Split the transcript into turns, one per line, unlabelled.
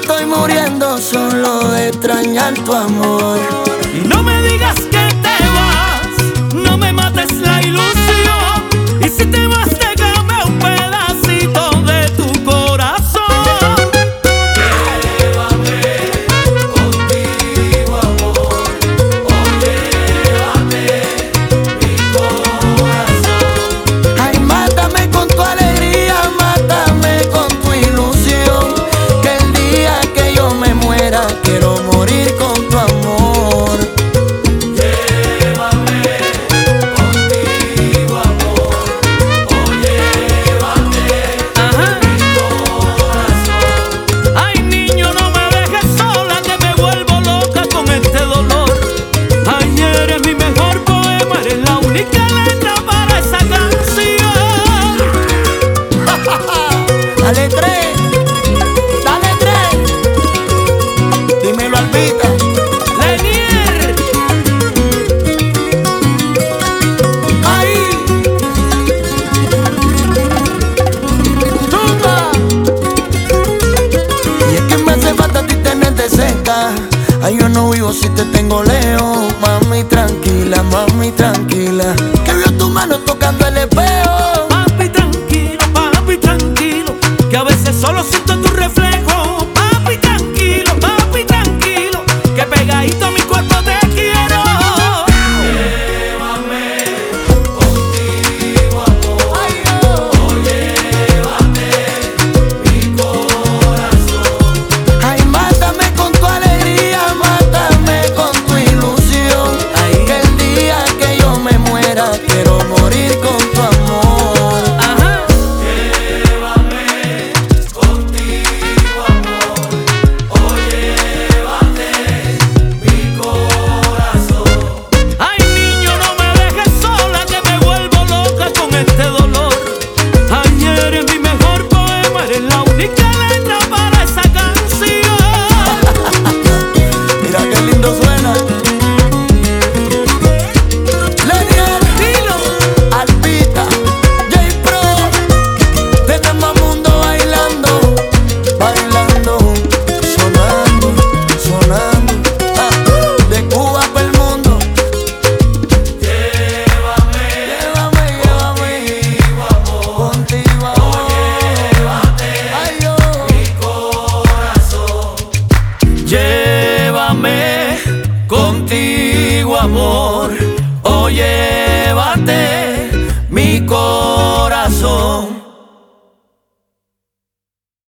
estoy muriendo solo de extrañar tu amor.
Y no me digas que te vas, no me mates la ilusión. Y si te vas, déjame un pedacito de tu corazón. Llévame contigo, amor. Oh, llévame mi corazón.
Ay, mátame con tu alegría, mátame con tu ilusión. Que el día que yo me muera quiero morir con tu amor.
Llévame contigo, amor. Oh, llévame mi corazón. Ay, niño, no me dejes sola, que me vuelvo loca con este dolor. Ay, eres mi mejor poema, eres la única letra para esa canción.
Dale tres, dale tres. Dímelo, Albita.
Lenier,
Ahí. Tumba. Y es que me hace falta a ti tenerte cerca. Ay, yo no vivo si te tengo lejos. Mami, tranquila, mami, tranquila. Que veo tu mano tocando el espejo.
papi, tranquilo, que a veces solo siento tu reflejo. Papi, tranquilo, que pegadito a mi cuerpo te quiero. Llévame contigo, amor.
Ay, oh.
Oh, llévame mi corazón.
Ay, mátame con tu alegría, mátame con tu ilusión.
Ay.
Que el día que yo me muera quiero morir con tu amor.
Ajá. Llévame contigo, amor. Oh, llévame mi corazón. Ay, niño, no me dejes sola, que me vuelvo loca con este dolor. Ay, eres mi mejor poema, eres la única letra para esa canción.
Mira qué lindo suena. Lenier,
Dilo.
Albita, J Pro. Tenemos mundo bailando, bailando, sonando, sonando. De Cuba para el mundo.
Llévame
Llévame contigo, amor. Ay, yo.
Llévame contigo, amor. Oh, llévate mi corazón.